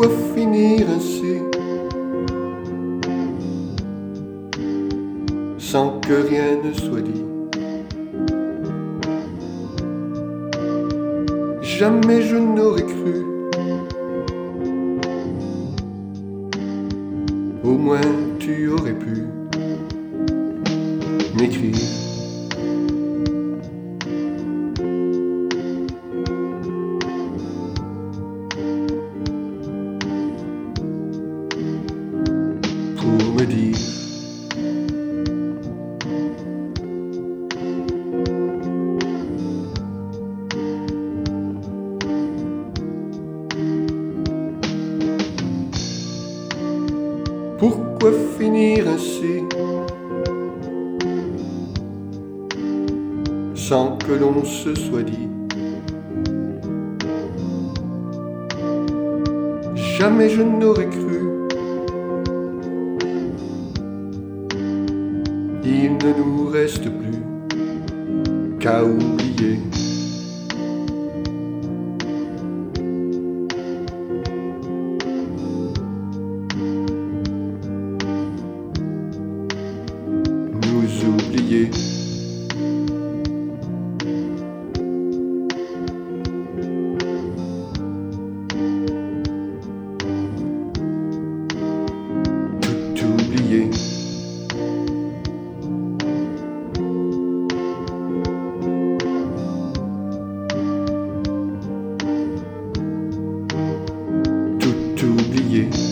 Pourquoi finir ainsi, sans que rien ne soit dit? Jamais je n'aurais cru. Au moins tu aurais pu m'écrire. Pour me dire pourquoi finir ainsi, sans que l'on se soit dit? Jamais je n'aurais cru. Il ne nous reste plus qu'à oublier. Nous oublier. Tout oublier. Tout oublier.